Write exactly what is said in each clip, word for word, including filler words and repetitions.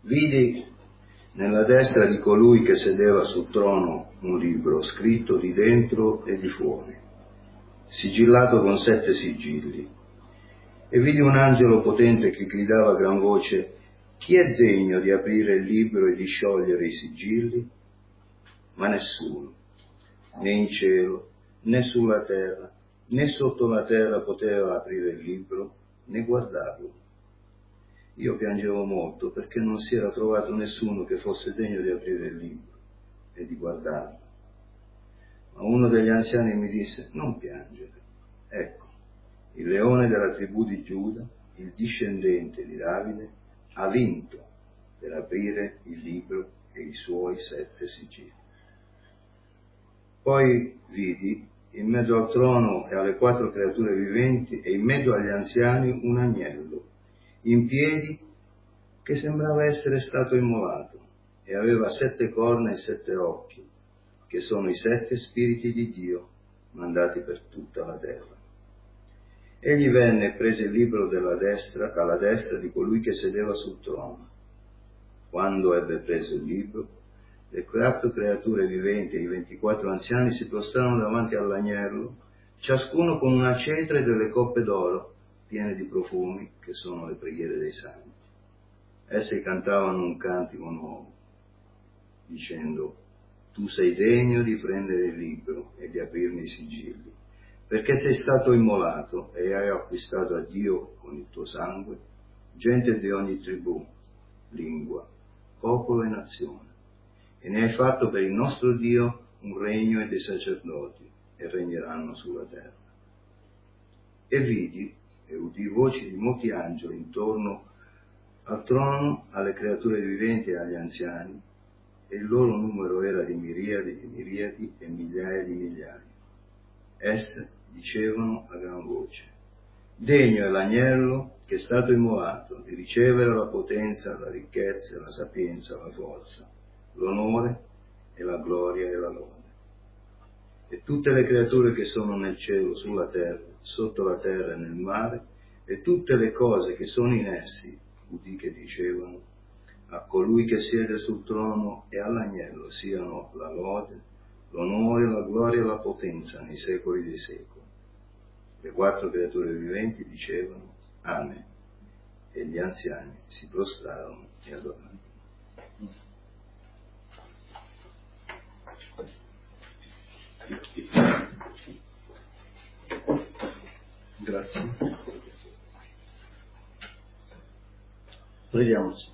Vidi nella destra di colui che sedeva sul trono un libro scritto di dentro e di fuori, sigillato con sette sigilli. E vidi un angelo potente che gridava a gran voce: chi è degno di aprire il libro e di sciogliere i sigilli? Ma nessuno, né in cielo, né sulla terra, né sotto la terra poteva aprire il libro, né guardarlo. Io piangevo molto perché non si era trovato nessuno che fosse degno di aprire il libro e di guardarlo. Ma uno degli anziani mi disse: non piangere, ecco, il leone della tribù di Giuda, il discendente di Davide, ha vinto per aprire il libro e i suoi sette sigilli. Poi vidi in mezzo al trono e alle quattro creature viventi e in mezzo agli anziani un agnello in piedi che sembrava essere stato immolato e aveva sette corna e sette occhi, che sono i sette spiriti di Dio mandati per tutta la terra. Egli venne e prese il libro della destra, alla destra di colui che sedeva sul trono. Quando ebbe preso il libro, le quattro creature viventi e i ventiquattro anziani si prostrarono davanti all'agnello, ciascuno con una cetra e delle coppe d'oro piene di profumi, che sono le preghiere dei santi. Esse cantavano un cantico nuovo, dicendo: tu sei degno di prendere il libro e di aprirne i sigilli, perché sei stato immolato e hai acquistato a Dio con il tuo sangue gente di ogni tribù, lingua, popolo e nazione, e ne hai fatto per il nostro Dio un regno e dei sacerdoti, e regneranno sulla terra. E vidi e udì voci di molti angeli intorno al trono, alle creature viventi e agli anziani, e il loro numero era di miriadi di miriadi e migliaia di migliaia. Esse dicevano a gran voce: degno è l'agnello che è stato immolato di ricevere la potenza, la ricchezza, la sapienza, la forza, l'onore e la gloria e la lode. E tutte le creature che sono nel cielo, sulla terra, sotto la terra e nel mare, e tutte le cose che sono in essi, udì che dicevano: a colui che siede sul trono e all'agnello siano la lode, l'onore, la gloria e la potenza nei secoli dei secoli. Le quattro creature viventi dicevano: Amen. E gli anziani si prostrarono e adorarono. Grazie. Preghiamoci.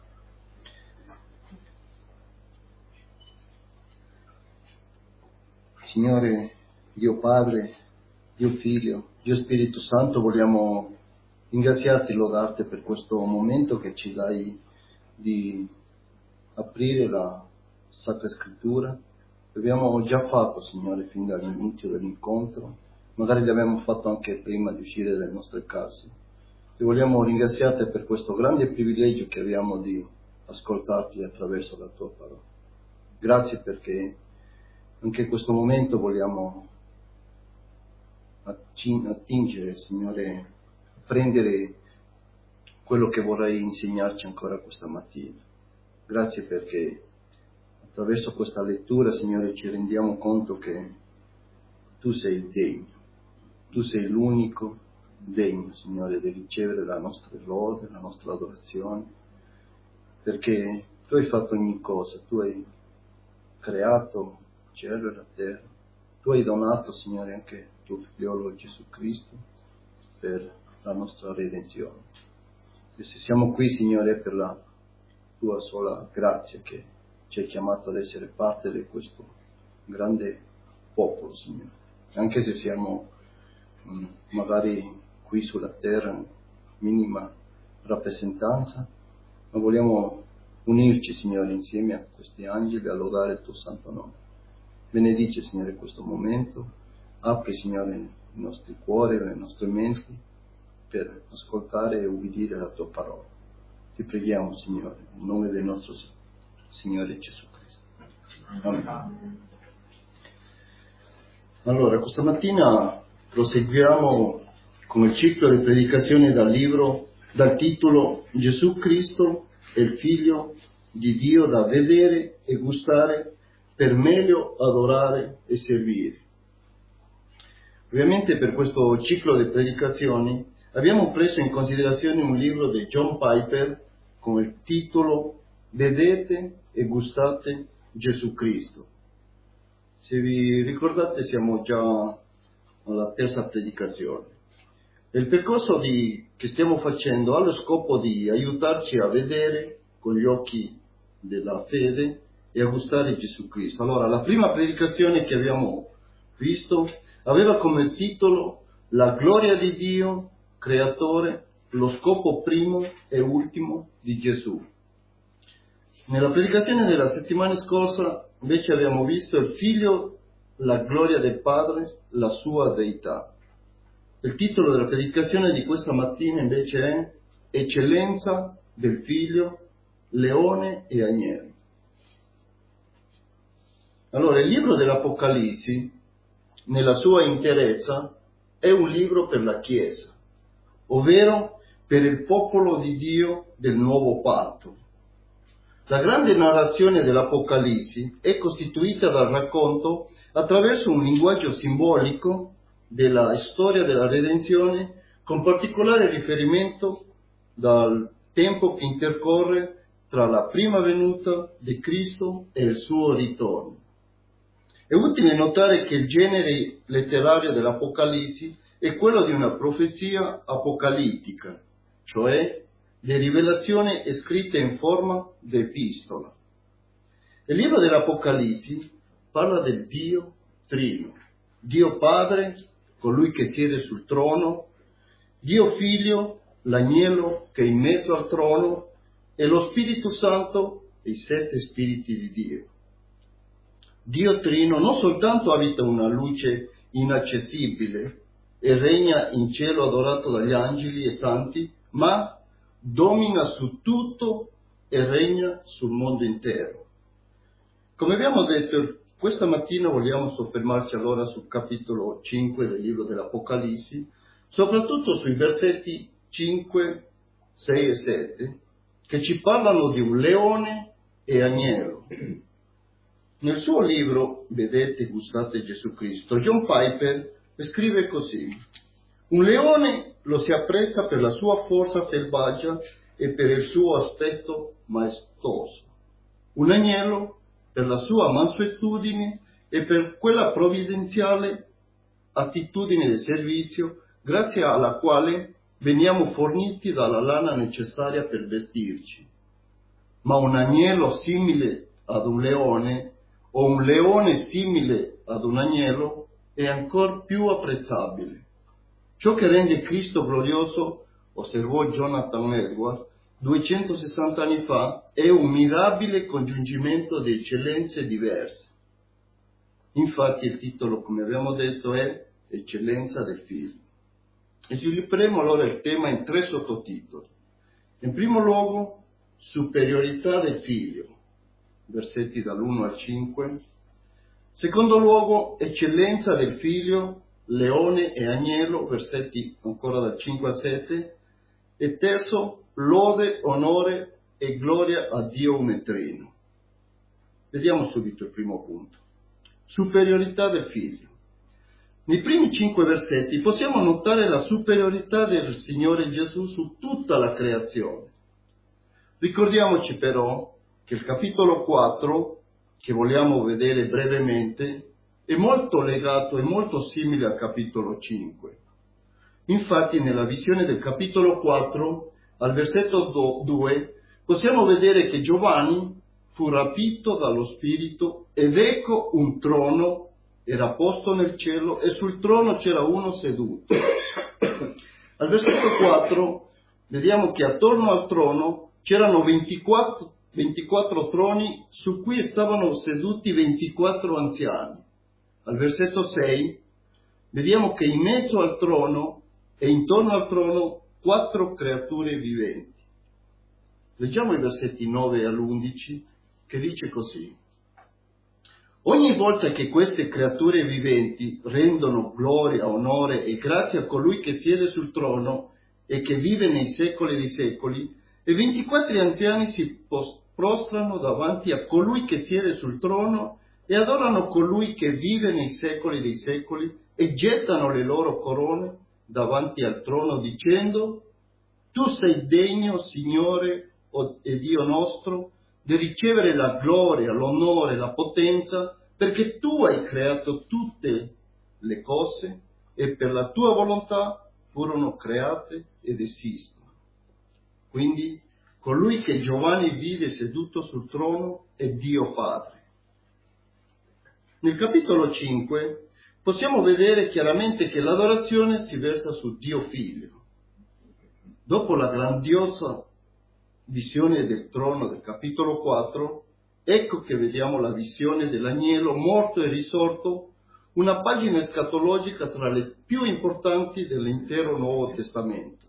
Signore Dio Padre, Dio Figlio, Dio Spirito Santo, vogliamo ringraziarti e lodarti per questo momento che ci dai di aprire la Sacra Scrittura. L'abbiamo già fatto, Signore, fin dall'inizio dell'incontro, magari l'abbiamo fatto anche prima di uscire dalle nostre case. E vogliamo ringraziarti per questo grande privilegio che abbiamo di ascoltarti attraverso la tua parola. Grazie perché anche in questo momento vogliamo attingere, Signore, prendere quello che vorrai insegnarci ancora questa mattina. Grazie perché attraverso questa lettura, Signore, ci rendiamo conto che Tu sei degno, Tu sei l'unico degno, Signore, di ricevere la nostra lode, la nostra adorazione, perché Tu hai fatto ogni cosa, Tu hai creato il cielo e la terra, Tu hai donato, Signore, anche il Tuo Figliolo Gesù Cristo per la nostra redenzione. E se siamo qui, Signore, è per la Tua sola grazia che ci hai chiamato ad essere parte di questo grande popolo, Signore. Anche se siamo mh, magari qui sulla terra, minima rappresentanza, ma vogliamo unirci, Signore, insieme a questi angeli a lodare il Tuo santo nome. Benedice, Signore, questo momento, apri, Signore, i nostri cuori, le nostre menti per ascoltare e ubbidire la Tua parola. Ti preghiamo, Signore, in nome del nostro Signore Gesù Cristo. Amen. Allora, questa mattina proseguiamo con il ciclo di predicazioni dal libro, dal titolo Gesù Cristo, è il Figlio di Dio da vedere e gustare per meglio adorare e servire. Ovviamente per questo ciclo di predicazioni abbiamo preso in considerazione un libro di John Piper con il titolo Vedete e gustate Gesù Cristo. Se vi ricordate siamo già alla terza predicazione. Il percorso di, che stiamo facendo ha lo scopo di aiutarci a vedere con gli occhi della fede e a gustare Gesù Cristo. Allora, la prima predicazione che abbiamo visto aveva come titolo La gloria di Dio, creatore, lo scopo primo e ultimo di Gesù. Nella predicazione della settimana scorsa invece abbiamo visto il Figlio, la gloria del Padre, la sua deità. Il titolo della predicazione di questa mattina invece è Eccellenza del Figlio, leone e agnello. Allora, il libro dell'Apocalisse, nella sua interezza, è un libro per la Chiesa, ovvero per il popolo di Dio del nuovo patto. La grande narrazione dell'Apocalisse è costituita dal racconto attraverso un linguaggio simbolico della storia della redenzione, con particolare riferimento dal tempo che intercorre tra la prima venuta di Cristo e il suo ritorno. È utile notare che il genere letterario dell'Apocalisse è quello di una profezia apocalittica, cioè di rivelazione scritte in forma di epistola. Il libro dell'Apocalisse parla del Dio Trino, Dio Padre, colui che siede sul trono, Dio Figlio, l'agnello che è in mezzo al trono, e lo Spirito Santo e i sette spiriti di Dio. Dio Trino non soltanto abita una luce inaccessibile e regna in cielo adorato dagli angeli e santi, ma domina su tutto e regna sul mondo intero. Come abbiamo detto, questa mattina vogliamo soffermarci allora sul capitolo cinque del libro dell'Apocalisse, soprattutto sui versetti cinque, sei e sette, che ci parlano di un leone e agnello. Nel suo libro, Vedete e gustate Gesù Cristo, John Piper scrive così: un leone lo si apprezza per la sua forza selvaggia e per il suo aspetto maestoso. Un agnello per la sua mansuetudine e per quella provvidenziale attitudine di servizio, grazie alla quale veniamo forniti dalla lana necessaria per vestirci. Ma un agnello simile ad un leone o un leone simile ad un agnello è ancora più apprezzabile. Ciò che rende Cristo glorioso, osservò Jonathan Edwards duecentosessanta anni fa, è un mirabile congiungimento di eccellenze diverse. Infatti il titolo, come abbiamo detto, è Eccellenza del Figlio. E svilupperemo allora il tema in tre sottotitoli. In primo luogo, superiorità del Figlio, versetti dall'uno al cinque. Secondo luogo, eccellenza del Figlio, leone e agnello, versetti ancora dal cinque al sette. E terzo, lode, onore e gloria a Dio unetrino. Vediamo subito il primo punto. Superiorità del Figlio. Nei primi cinque versetti possiamo notare la superiorità del Signore Gesù su tutta la creazione. Ricordiamoci però che il capitolo quattro, che vogliamo vedere brevemente, è molto legato e molto simile al capitolo cinque. Infatti nella visione del capitolo quattro, al versetto due, possiamo vedere che Giovanni fu rapito dallo Spirito ed ecco un trono era posto nel cielo e sul trono c'era uno seduto. Al versetto quattro vediamo che attorno al trono c'erano ventiquattro, ventiquattro troni su cui stavano seduti ventiquattro anziani. Al versetto sei vediamo che in mezzo al trono e intorno al trono quattro creature viventi. Leggiamo i versetti nove all'undici che dice così: ogni volta che queste creature viventi rendono gloria, onore e grazia a colui che siede sul trono e che vive nei secoli dei secoli, e ventiquattro anziani si prostrano davanti a colui che siede sul trono e adorano colui che vive nei secoli dei secoli e gettano le loro corone davanti al trono dicendo: tu sei degno, Signore e Dio nostro, di ricevere la gloria, l'onore, la potenza, perché tu hai creato tutte le cose e per la tua volontà furono create ed esistono. Quindi colui che Giovanni vide seduto sul trono è Dio Padre. Nel capitolo cinque possiamo vedere chiaramente che l'adorazione si versa su Dio Figlio. Dopo la grandiosa visione del trono del capitolo quattro, ecco che vediamo la visione dell'agnello morto e risorto, una pagina escatologica tra le più importanti dell'intero Nuovo Testamento.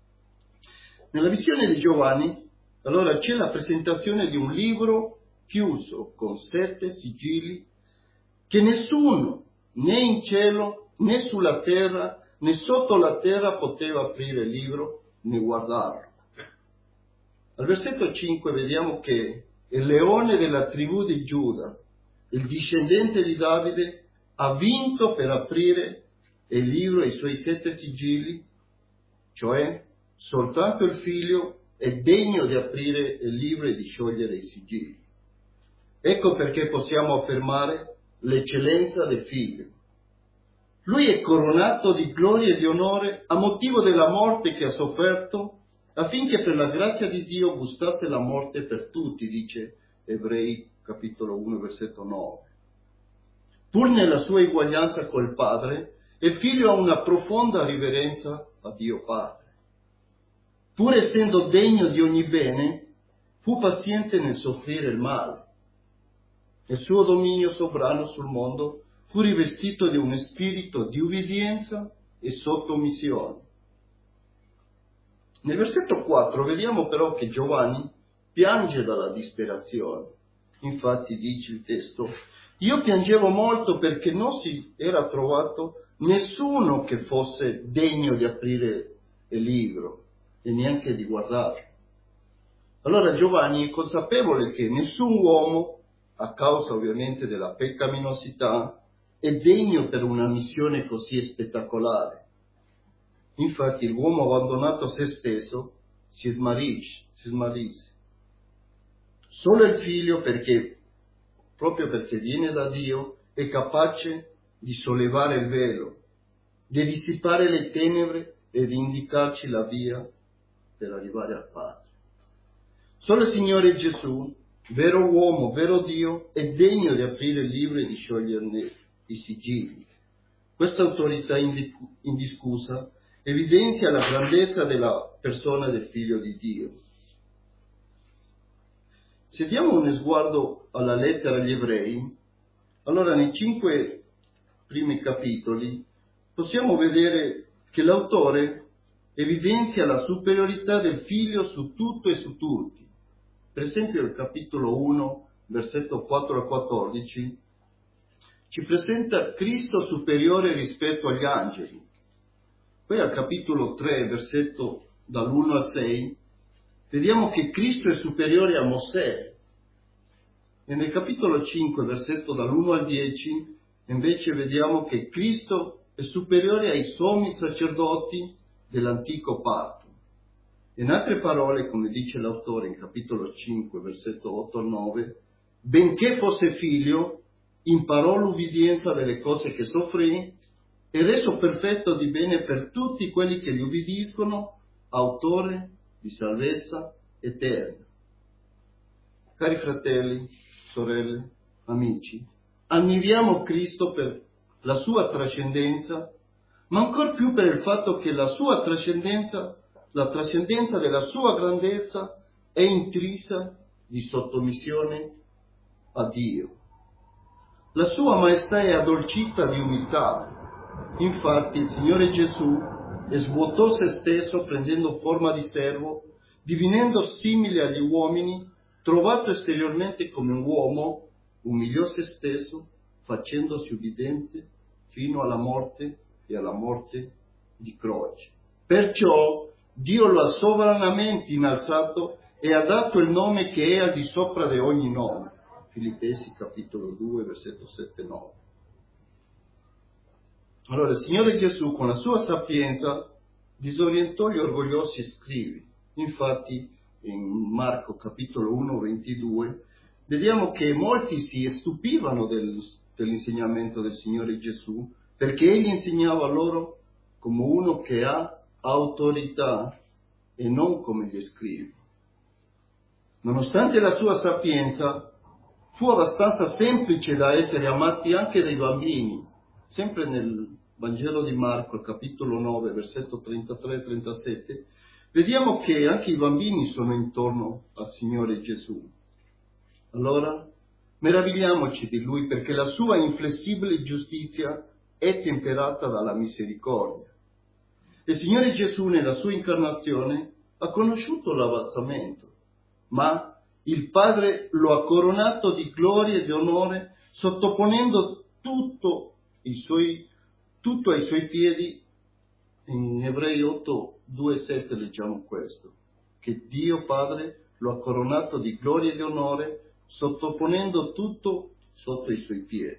Nella visione di Giovanni, allora, c'è la presentazione di un libro chiuso con sette sigilli che nessuno, né in cielo, né sulla terra, né sotto la terra poteva aprire il libro né guardarlo. Al versetto cinque vediamo che il leone della tribù di Giuda, il discendente di Davide, ha vinto per aprire il libro e i suoi sette sigilli, cioè soltanto il figlio è degno di aprire il libro e di sciogliere i sigilli. Ecco perché possiamo affermare l'eccellenza del figlio. Lui è coronato di gloria e di onore a motivo della morte che ha sofferto, affinché per la grazia di Dio gustasse la morte per tutti, dice Ebrei capitolo uno versetto nove. Pur nella sua eguaglianza col Padre, il figlio ha una profonda riverenza a Dio Padre. Pur essendo degno di ogni bene, fu paziente nel soffrire il male. Il suo dominio sovrano sul mondo fu rivestito di un spirito di ubbidienza e sottomissione. Nel versetto quattro vediamo però che Giovanni piange dalla disperazione. Infatti dice il testo: io piangevo molto perché non si era trovato nessuno che fosse degno di aprire il libro e neanche di guardarlo. Allora Giovanni è consapevole che nessun uomo, a causa ovviamente della peccaminosità, è degno per una missione così spettacolare. Infatti l'uomo abbandonato a se stesso si smarrisce, si smarrisce. Solo il figlio, perché, proprio perché viene da Dio, è capace di sollevare il velo, di dissipare le tenebre e di indicarci la via per arrivare al Padre. Solo il Signore Gesù, vero uomo, vero Dio, è degno di aprire il libro e di scioglierne i sigilli. Questa autorità indiscussa evidenzia la grandezza della persona del Figlio di Dio. Se diamo uno sguardo alla lettera agli Ebrei, allora nei cinque primi capitoli possiamo vedere che l'autore evidenzia la superiorità del Figlio su tutto e su tutti. Per esempio il capitolo uno, versetto quattro a quattordici, ci presenta Cristo superiore rispetto agli angeli. Poi al capitolo tre, versetto dall'uno al sei, vediamo che Cristo è superiore a Mosè. E nel capitolo cinque, versetto dall'uno al dieci, invece vediamo che Cristo è superiore ai sommi sacerdoti dell'antico patto. In altre parole, come dice l'autore in capitolo cinque, versetto otto al nove, benché fosse figlio, imparò l'ubbidienza delle cose che soffrì e reso perfetto di bene per tutti quelli che gli ubbidiscono, autore di salvezza eterna. Cari fratelli, sorelle, amici, ammiriamo Cristo per la sua trascendenza, ma ancor più per il fatto che la sua trascendenza, la trascendenza della sua grandezza è intrisa di sottomissione a Dio. La sua maestà è addolcita di umiltà. Infatti il Signore Gesù svuotò se stesso prendendo forma di servo, divenendo simile agli uomini, trovato esteriormente come un uomo, umiliò se stesso, facendosi ubbidiente fino alla morte e alla morte di croce. Perciò Dio lo ha sovranamente innalzato e ha dato il nome che è al di sopra di ogni nome. Filippesi capitolo due, versetto sette e nove. Allora il Signore Gesù con la sua sapienza disorientò gli orgogliosi scribi. Infatti in Marco capitolo uno, ventidue vediamo che molti si stupivano del, dell'insegnamento del Signore Gesù, perché egli insegnava loro come uno che ha autorità e non come gli scribi. Nonostante la sua sapienza, fu abbastanza semplice da essere amati anche dai bambini. Sempre nel Vangelo di Marco, capitolo nove, versetto trentatré e trentasette, vediamo che anche i bambini sono intorno al Signore Gesù. Allora, meravigliamoci di Lui, perché la sua inflessibile giustizia è temperata dalla misericordia. Il Signore Gesù nella sua incarnazione ha conosciuto l'avanzamento, ma il Padre lo ha coronato di gloria e di onore, sottoponendo tutto, i suoi, tutto ai suoi piedi. In Ebrei otto, due e sette leggiamo questo, che Dio Padre lo ha coronato di gloria e di onore, sottoponendo tutto sotto i suoi piedi.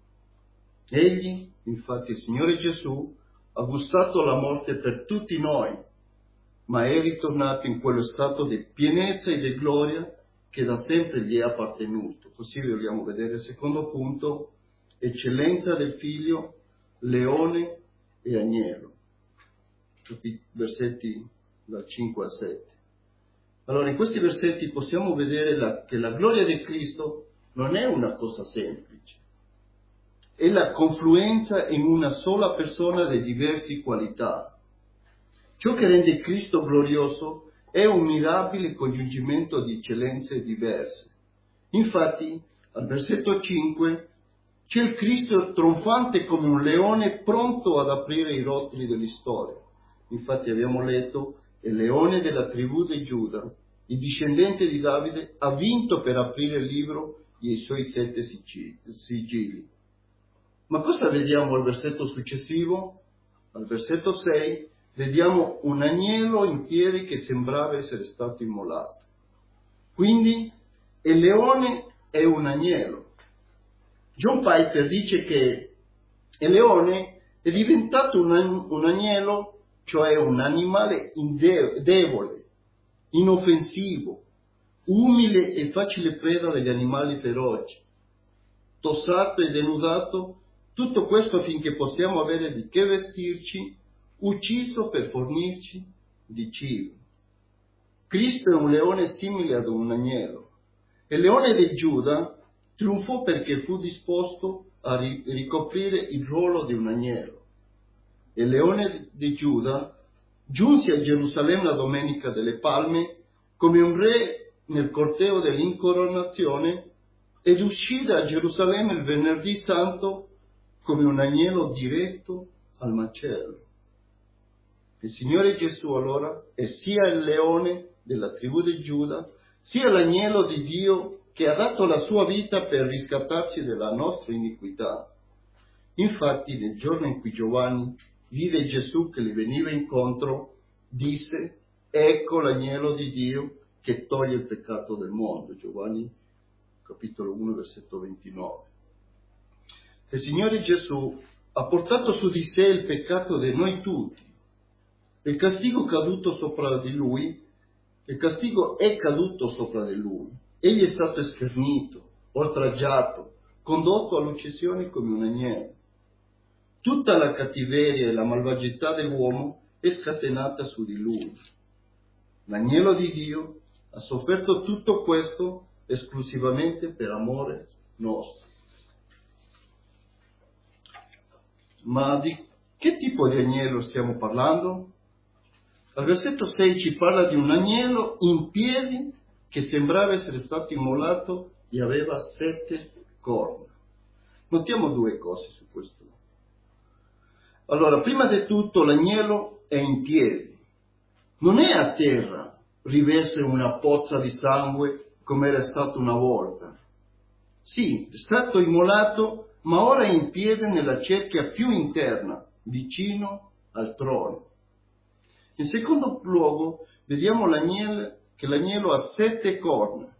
Egli, infatti il Signore Gesù, ha gustato la morte per tutti noi, ma è ritornato in quello stato di pienezza e di gloria che da sempre gli è appartenuto. Così vogliamo vedere il secondo punto, eccellenza del Figlio, leone e agnello. Versetti dal cinque al sette. Allora in questi versetti possiamo vedere la, che la gloria di Cristo non è una cosa semplice, è la confluenza in una sola persona di diverse qualità. Ciò che rende Cristo glorioso è un mirabile congiungimento di eccellenze diverse. Infatti, al versetto cinque, c'è il Cristo trionfante come un leone pronto ad aprire i rotoli dell'istoria. Infatti abbiamo letto, il leone della tribù di Giuda, il discendente di Davide, ha vinto per aprire il libro e i suoi sette sigilli. Ma cosa vediamo al versetto successivo? Al versetto sei, vediamo un agnello in piedi che sembrava essere stato immolato. Quindi il leone è un agnello. John Piper dice che il leone è diventato un, un agnello, cioè un animale inde- debole, inoffensivo, umile e facile preda degli animali feroci, tossato e denudato, tutto questo affinché possiamo avere di che vestirci, ucciso per fornirci di cibo. Cristo è un leone simile ad un agnello. Il leone di Giuda trionfò perché fu disposto a ricoprire il ruolo di un agnello. Il leone di Giuda giunse a Gerusalemme la domenica delle Palme come un re nel corteo dell'incoronazione ed uscì da Gerusalemme il venerdì santo come un agnello diretto al macello. Il Signore Gesù allora è sia il leone della tribù di Giuda, sia l'agnello di Dio che ha dato la sua vita per riscattarci dalla nostra iniquità. Infatti, nel giorno in cui Giovanni vide Gesù che gli veniva incontro, disse: ecco l'agnello di Dio che toglie il peccato del mondo. Giovanni capitolo uno, versetto ventinove. Il Signore Gesù ha portato su di sé il peccato di noi tutti. Il castigo caduto sopra di lui, il castigo è caduto sopra di lui. Egli è stato schernito, oltraggiato, condotto all'uccisione come un agnello. Tutta la cattiveria e la malvagità dell'uomo è scatenata su di lui. L'agnello di Dio ha sofferto tutto questo esclusivamente per amore nostro. Ma di che tipo di agnello stiamo parlando? Al versetto sei ci parla di un agnello in piedi che sembrava essere stato immolato e aveva sette corna. Notiamo due cose su questo. Allora, prima di tutto l'agnello è in piedi, non è a terra, riverso in una pozza di sangue come era stato una volta. Sì, è stato immolato, ma ora è in piedi nella cerchia più interna, vicino al trono. In secondo luogo, vediamo l'agnello, che l'agnello ha sette corna.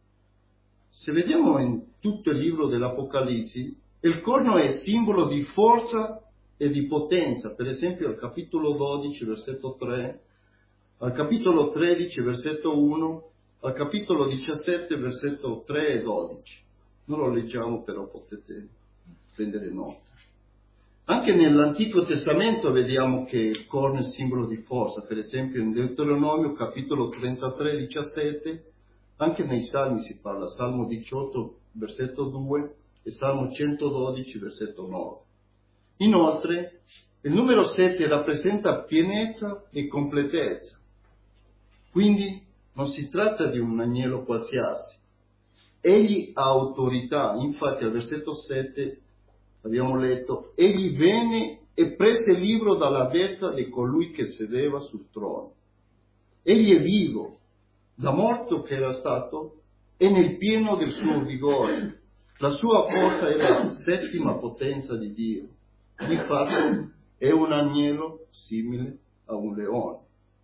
Se vediamo in tutto il libro dell'Apocalisse, il corno è simbolo di forza e di potenza. Per esempio al capitolo dodici, versetto tre, al capitolo tredici, versetto uno, al capitolo diciassette, versetto tre e dodici. Non lo leggiamo, però potete prendere nota. Anche nell'Antico Testamento vediamo che il corno è simbolo di forza. Per esempio in Deuteronomio, capitolo trentatré, diciassette, anche nei Salmi si parla, Salmo diciotto, versetto due, e Salmo centododici, versetto nove. Inoltre, il numero sette rappresenta pienezza e completezza. Quindi non si tratta di un agnello qualsiasi. Egli ha autorità. Infatti al versetto sette abbiamo letto: egli venne e prese il libro dalla destra di colui che sedeva sul trono. Egli è vivo, da morto che era stato, e nel pieno del suo vigore. La sua forza è la settima potenza di Dio. Infatti è un agnello simile a un leone.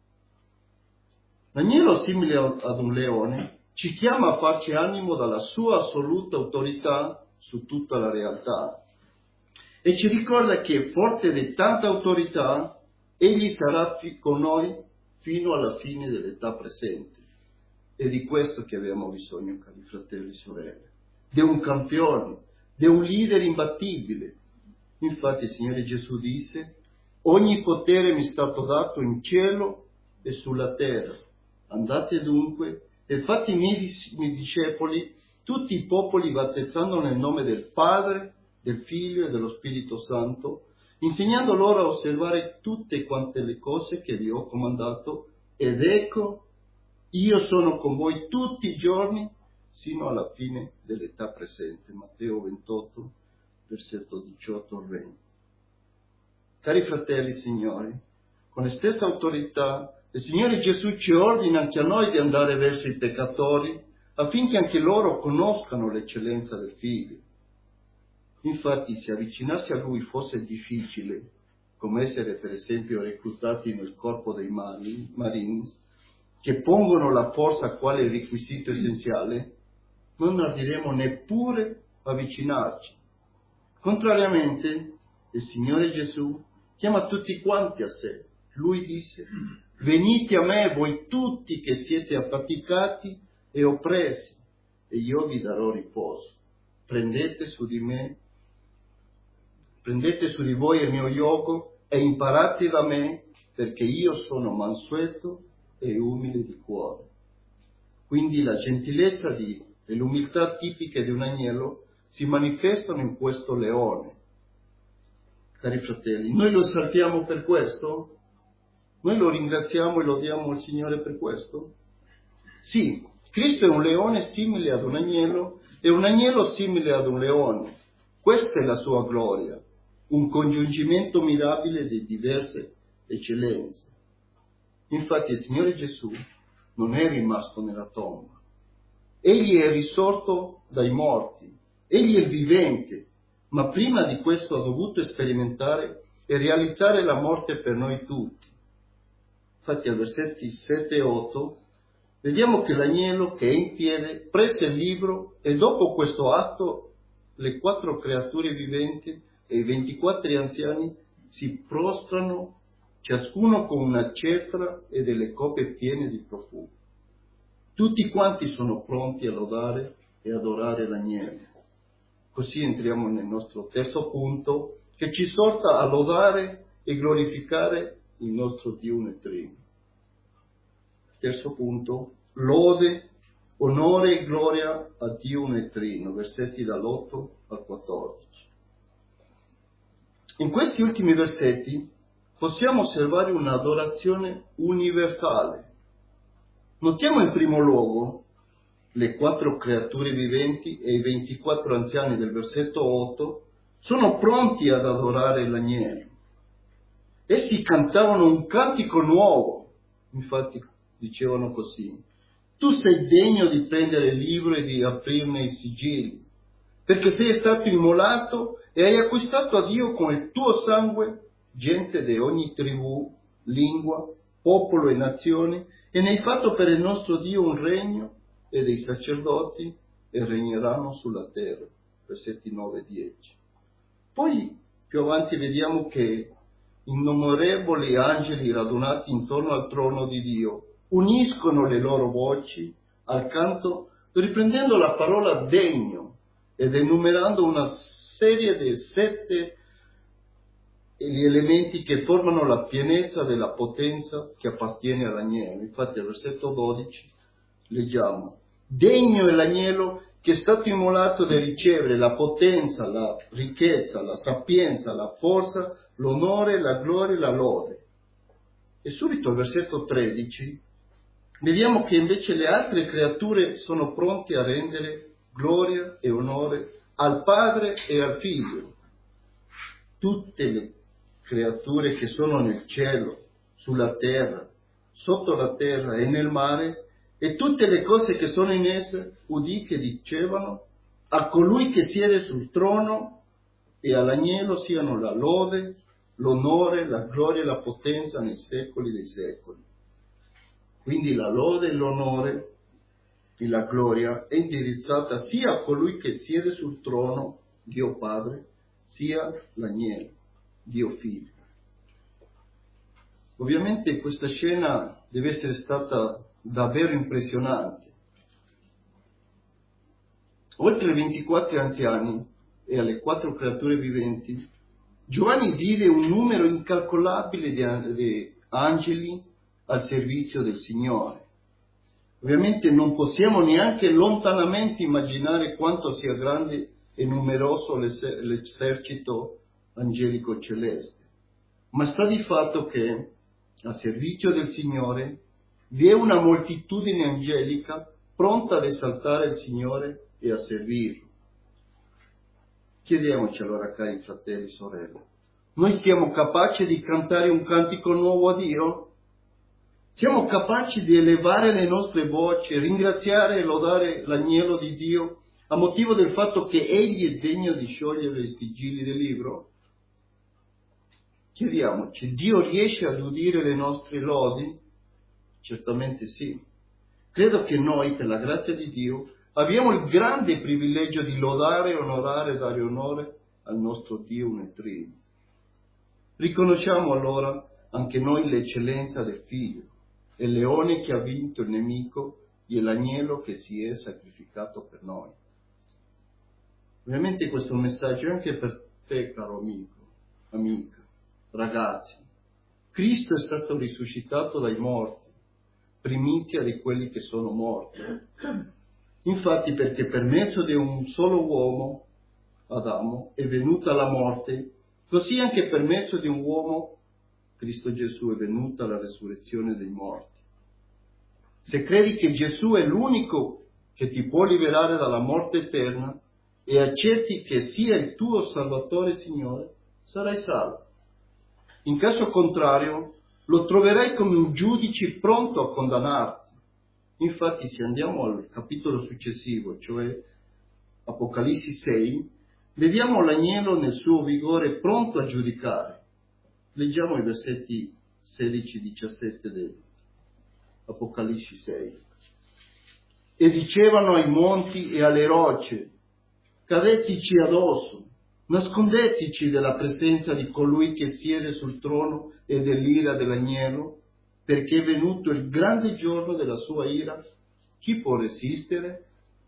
L'agnello simile ad un leone ci chiama a farci animo dalla sua assoluta autorità su tutta la realtà e ci ricorda che, forte di tanta autorità, egli sarà con noi fino alla fine dell'età presente. È di questo che abbiamo bisogno, cari fratelli e sorelle, di un campione, di un leader imbattibile. Infatti il Signore Gesù disse: ogni potere mi è stato dato in cielo e sulla terra. Andate dunque e fate i miei, miei discepoli tutti i popoli, battezzando nel nome del Padre, del Figlio e dello Spirito Santo, insegnando loro a osservare tutte quante le cose che vi ho comandato, ed ecco, io sono con voi tutti i giorni sino alla fine dell'età presente. Matteo ventotto, versetto diciotto al venti. Cari fratelli e signori, con la stessa autorità il Signore Gesù ci ordina anche a noi di andare verso i peccatori, affinché anche loro conoscano l'eccellenza del Figlio. Infatti, se avvicinarsi a Lui fosse difficile, come essere per esempio reclutati nel corpo dei Marines, che pongono la forza quale requisito essenziale, non ardiremo neppure avvicinarci. Contrariamente, il Signore Gesù chiama tutti quanti a sé. Lui disse: venite a me voi tutti che siete affaticati e oppressi, e io vi darò riposo. Prendete su di me, prendete su di voi il mio yogo e imparate da me, perché io sono mansueto e umile di cuore. Quindi la gentilezza di, e l'umiltà tipiche di un agnello si manifestano in questo leone. Cari fratelli, noi lo saltiamo per questo? Noi lo ringraziamo e lodiamo il Signore per questo? Sì, Cristo è un leone simile ad un agnello e un agnello simile ad un leone. Questa è la sua gloria, un congiungimento mirabile di diverse eccellenze. Infatti il Signore Gesù non è rimasto nella tomba. Egli è risorto dai morti, egli è vivente, ma prima di questo ha dovuto sperimentare e realizzare la morte per noi tutti. Infatti al versetti sette e otto vediamo che l'agnello che è in piede prese il libro e dopo questo atto le quattro creature viventi e i ventiquattro anziani si prostrano, ciascuno con una cetra e delle coppe piene di profumo. Tutti quanti sono pronti a lodare e adorare l'agnello. Così entriamo nel nostro terzo punto, che ci esorta a lodare e glorificare il nostro Dio unetrino. Terzo punto: lode, onore e gloria a Dio unetrino, versetti dall'otto al quattordici. In questi ultimi versetti possiamo osservare un'adorazione universale. Notiamo in primo luogo le quattro creature viventi e i ventiquattro anziani del versetto otto sono pronti ad adorare l'agnello. Essi cantavano un cantico nuovo, infatti dicevano così: tu sei degno di prendere il libro e di aprirne i sigilli, perché sei stato immolato e hai acquistato a Dio con il tuo sangue gente di ogni tribù, lingua, popolo e nazioni, e ne hai fatto per il nostro Dio un regno e dei sacerdoti, e regneranno sulla terra. Versetti nove e dieci. Poi più avanti vediamo che innumerevoli angeli radunati intorno al trono di Dio uniscono le loro voci al canto, riprendendo la parola degno ed enumerando una serie di sette gli elementi che formano la pienezza della potenza che appartiene all'agnello. Infatti al versetto dodici leggiamo: degno è l'agnello che è stato immolato di ricevere la potenza, la ricchezza, la sapienza, la forza, l'onore, la gloria e la lode. E subito al versetto tredici vediamo che invece le altre creature sono pronte a rendere gloria e onore al Padre e al Figlio. Tutte le creature che sono nel cielo, sulla terra, sotto la terra e nel mare, e tutte le cose che sono in esse, udì che dicevano: a colui che siede sul trono e all'agnello siano la lode, l'onore, la gloria e la potenza nei secoli dei secoli. Quindi la lode, l'onore e la gloria è indirizzata sia a colui che siede sul trono, Dio Padre, sia l'agnello, Dio Figlio. Ovviamente questa scena deve essere stata davvero impressionante. Oltre ai ventiquattro anziani e alle quattro creature viventi, Giovanni vide un numero incalcolabile di angeli al servizio del Signore. Ovviamente non possiamo neanche lontanamente immaginare quanto sia grande e numeroso l'esercito angelico celeste, ma sta di fatto che al servizio del Signore vi è una moltitudine angelica pronta ad esaltare il Signore e a servirlo. Chiediamoci allora, cari fratelli e sorelle, noi siamo capaci di cantare un cantico nuovo a Dio? Siamo capaci di elevare le nostre voci, ringraziare e lodare l'agnello di Dio a motivo del fatto che Egli è degno di sciogliere i sigilli del libro? Chiediamoci, Dio riesce ad udire le nostre lodi? Certamente sì. Credo che noi, per la grazia di Dio, abbiamo il grande privilegio di lodare, onorare e dare onore al nostro Dio unetrino. Riconosciamo allora anche noi l'eccellenza del Figlio, il leone che ha vinto il nemico e l'agnello che si è sacrificato per noi. Ovviamente questo è un messaggio anche per te, caro amico, amica, ragazzi. Cristo è stato risuscitato dai morti, primizia di quelli che sono morti. Infatti, perché per mezzo di un solo uomo, Adamo, è venuta la morte, così anche per mezzo di un uomo, Cristo Gesù, è venuta la resurrezione dei morti. Se credi che Gesù è l'unico che ti può liberare dalla morte eterna e accetti che sia il tuo Salvatore Signore, sarai salvo. In caso contrario, lo troverai come un giudice pronto a condannarti. Infatti, se andiamo al capitolo successivo, cioè Apocalissi sei, vediamo l'agnello nel suo vigore pronto a giudicare. Leggiamo i versetti sedici diciassette di Apocalissi sei. E dicevano ai monti e alle rocce: cadettici addosso, nascondettici dalla presenza di colui che siede sul trono e dell'ira dell'agnello, perché è venuto il grande giorno della sua ira. Chi può resistere?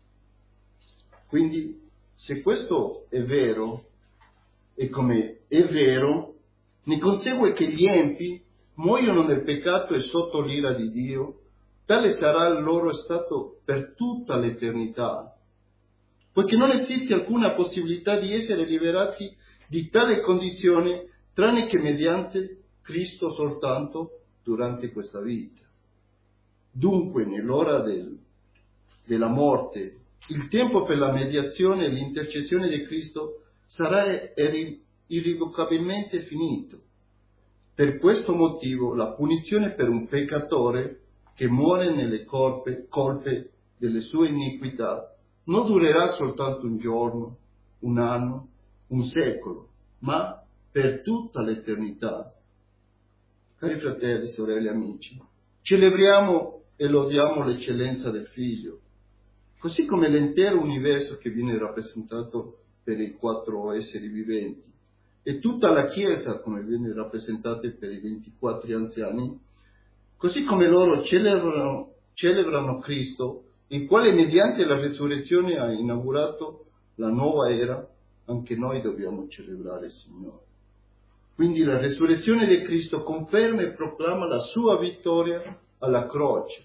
Quindi, se questo è vero, e come è vero, ne consegue che gli empi muoiono nel peccato e sotto l'ira di Dio. Tale sarà il loro stato per tutta l'eternità, poiché non esiste alcuna possibilità di essere liberati di tale condizione tranne che mediante Cristo soltanto durante questa vita. Dunque, nell'ora del, della morte, il tempo per la mediazione e l'intercessione di Cristo sarà irrevocabilmente finito. Per questo motivo la punizione per un peccatore che muore nelle colpe, colpe delle sue iniquità non durerà soltanto un giorno, un anno, un secolo, ma per tutta l'eternità. Cari fratelli, sorelle, amici, celebriamo e lodiamo l'eccellenza del Figlio, così come l'intero universo che viene rappresentato per i quattro esseri viventi e tutta la Chiesa come viene rappresentata per i ventiquattro anziani, così come loro celebrano, celebrano Cristo, il quale mediante la resurrezione ha inaugurato la nuova era, anche noi dobbiamo celebrare il Signore. Quindi la resurrezione di Cristo conferma e proclama la sua vittoria alla croce.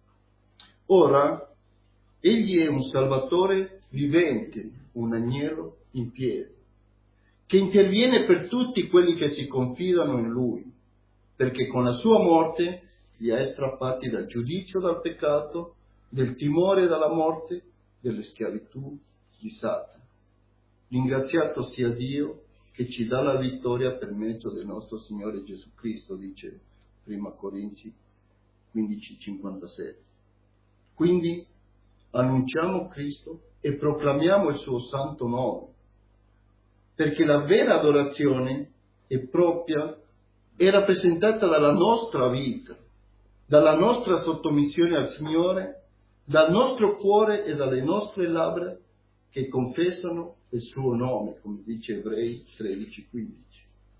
Ora, Egli è un Salvatore vivente, un agnello in piedi, che interviene per tutti quelli che si confidano in Lui, perché con la sua morte li ha strappati dal giudizio dal peccato, del timore dalla morte, delle schiavitù di Satana. Ringraziato sia Dio che ci dà la vittoria per mezzo del nostro Signore Gesù Cristo, dice prima Corinzi quindici cinquantasette. Quindi annunciamo Cristo e proclamiamo il suo santo nome, perché la vera adorazione è propria, è rappresentata dalla nostra vita, dalla nostra sottomissione al Signore, dal nostro cuore e dalle nostre labbra che confessano il suo nome, come dice Ebrei tredici quindici.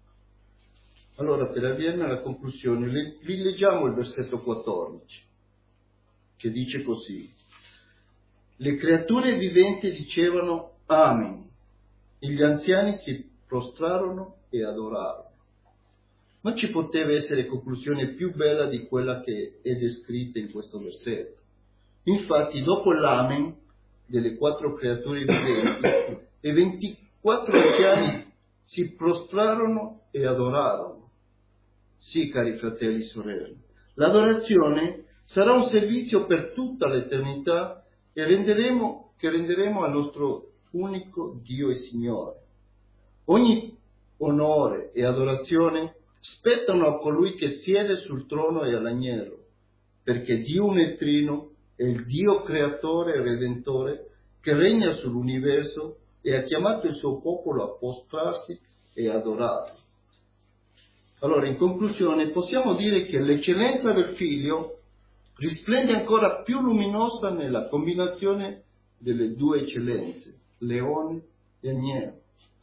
Allora, per avviare alla conclusione, rileggiamo il versetto quattordici, che dice così: le creature viventi dicevano Amen, e gli anziani si prostrarono e adorarono. Non ci poteva essere conclusione più bella di quella che è descritta in questo versetto. Infatti, dopo l'Amen delle quattro creature viventi, e ventiquattro anziani si prostrarono e adorarono. Sì, cari fratelli e sorelle, l'adorazione sarà un servizio per tutta l'eternità e renderemo, che renderemo al nostro unico Dio e Signore. Ogni onore e adorazione spettano a colui che siede sul trono e all'agnello, perché Dio unetrino è il Dio creatore e redentore che regna sull'universo e ha chiamato il suo popolo a prostrarsi e adorarlo. Allora, in conclusione, possiamo dire che l'eccellenza del Figlio risplende ancora più luminosa nella combinazione delle due eccellenze, leone e agnello.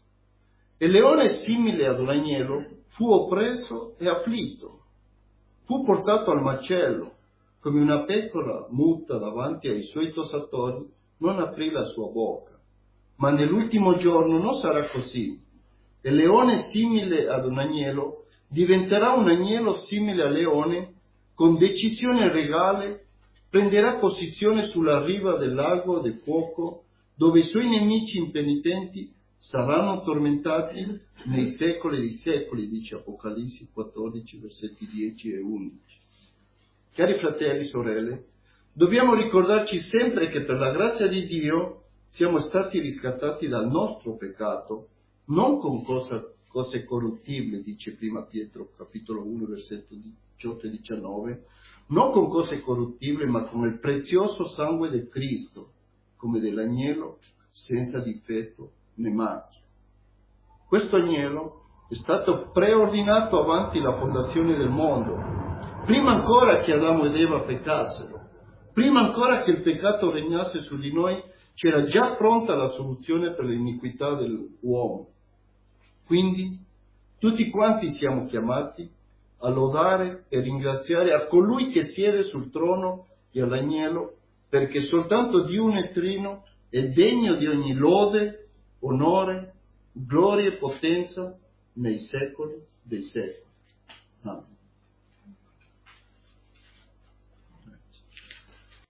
Il leone, simile ad un agnello, fu oppresso e afflitto, fu portato al macello, come una pecora muta davanti ai suoi tossatori non aprì la sua bocca. Ma nell'ultimo giorno non sarà così. Il leone, simile ad un agnello, diventerà un agnello simile al leone, con decisione regale prenderà posizione sulla riva del lago di fuoco, dove i suoi nemici impenitenti saranno tormentati nei secoli dei secoli, dice Apocalisse quattordici, versetti dieci e undici. Cari fratelli e sorelle, dobbiamo ricordarci sempre che per la grazia di Dio siamo stati riscattati dal nostro peccato, non con cosa, cose corruttibili, dice prima Pietro, capitolo uno, versetto diciotto e diciannove, non con cose corruttibili, ma con il prezioso sangue del Cristo, come dell'agnello senza difetto né macchia. Questo agnello è stato preordinato avanti la fondazione del mondo, prima ancora che Adamo ed Eva peccassero, prima ancora che il peccato regnasse su di noi, c'era già pronta la soluzione per l'iniquità dell'uomo. Quindi tutti quanti siamo chiamati a lodare e ringraziare a colui che siede sul trono e all'agnello, perché soltanto Dio unetrino è degno di ogni lode, onore, gloria e potenza nei secoli dei secoli. Amen.